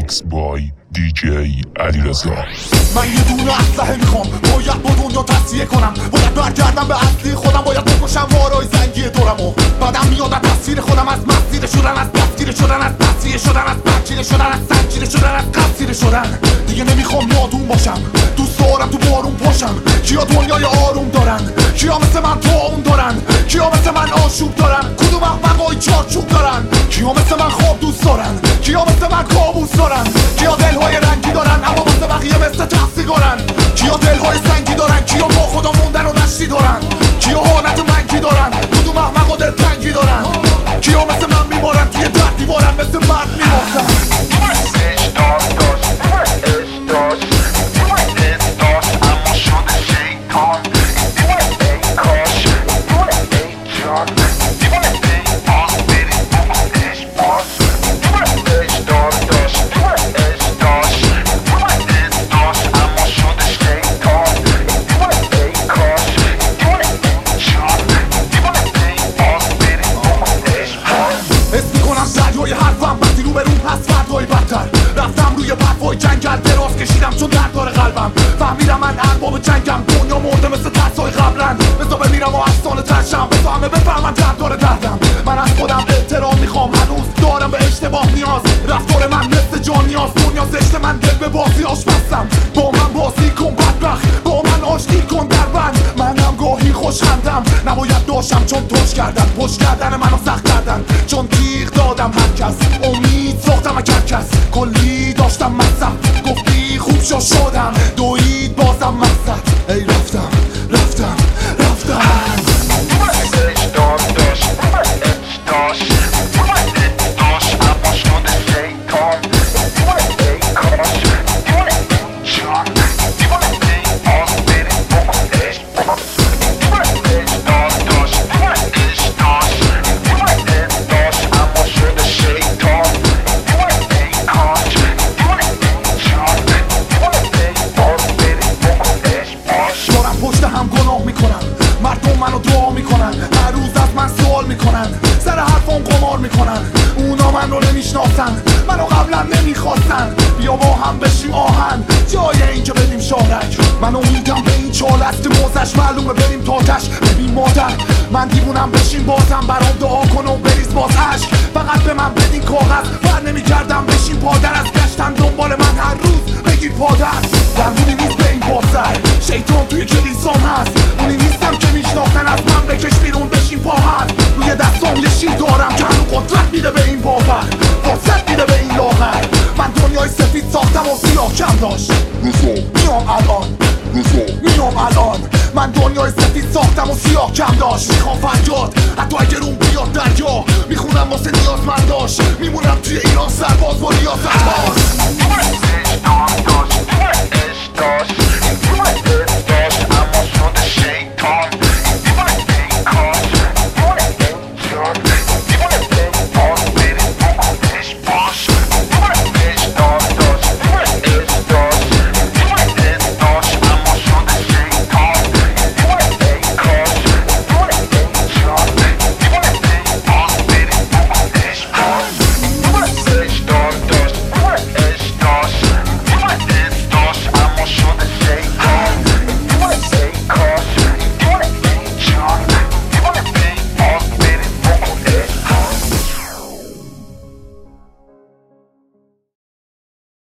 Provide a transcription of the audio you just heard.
میکس بای دیجی علیرضا. من یه دونه اسلحه میخوام، باید با دنیا تصفیه کنم، باید برگردم به اصلی خودم، باید بکشم وارای زنگی دورمو. بعدم میاد از تصویر خودم، از مسیر شدن، از دستگیر شدن، از تصفیه شدن، از پنچیره شدن، از سنجیره شدن، از قصیره شدن. دیگه نمیخوام نادون باشم، دوست دارم تو بارون پاشم. کیا دنیای آروم دارن، کیا مثل من طاعون دارن، کیا مثل من آشوب دارن، کدوم احمقای چارچوب دارن، کیا مثل من خواب دوست دارن، کیا مثل من کابوس دارن، کیا دلهای رنگی دارن اما واسه بقیه مثل تفسیگارن، کیا دلهای سنگی دارن، کیا با خدا موندن و نشتی دارن، کیا حالت منگی دارن، کدوم احمقا دلتنگی دارن، کیا مثل من میبارن توی در دیوارن، مثل مرد میباسن. رفتم روی پتوای جنگل دراز کشیدم چون درد داره قلبم. فهمیدم من ارباب جنگم، دنیا مرده مثل ترسای قبلن. بذار بمیرم و افسانه ترشم، بذار همه بفهمن درد داره دردم. من از خودم احترام میخوام، هنوز دارم به اشتباه نیاز. رفتار من مثل جان نیاز، دنیا زشت من دل به بازی آشپزم. با من بازی کن بدبخت، با من آشتی کن در بند. منم گاهی خوشخندم، نباید داشتم چون توش کردن. پشت کردن منو سخت کردن، چون تیغ دادم هر کس. امید ساختم اگر کس، کلی داشتم مصرف. گفتی خوب شدم، دوید بازم مقصد. ای رفتم رفتم رفتم. مردم منو دعا میکنن، هر روز از من سوال میکنن، سر حرفم قمار میکنن. اونا من رو نمیشناسن، منو قبلا نمیخواستن. بیا با هم بشیم آهن، جای اینجا بدیم شارک. من امیدم به این چال است موزش، معلومه بریم تاتش. ببین مادر من دیوونم، بشین بازم برام دعا کن و بریز باز عشق. فقط به من بدین کاغذ، بر نمیگردم بشین پادر. از گشتن دنبال من هر روز بگیر پادر. درمونی نیست به این بازر، شیطان توی کلیسام هست. اونی نیستم که میشناختن، از من بکش بیرون بشین پاهر. روی دستام یه شیر دارم که هنو قدرت میده به این باور، فرصت میده به این لاغر. من دنیای سفید ساختم و سیاه کم داشت. میام الان، میام الان. من دنیای سفید ساختم و سیاه کم داشت. میخوام فریاد حتی اگر اون بیاد دریا، میخونم واسه نیازمنداش. میمونم توی ایران سرباز با ریاست ها.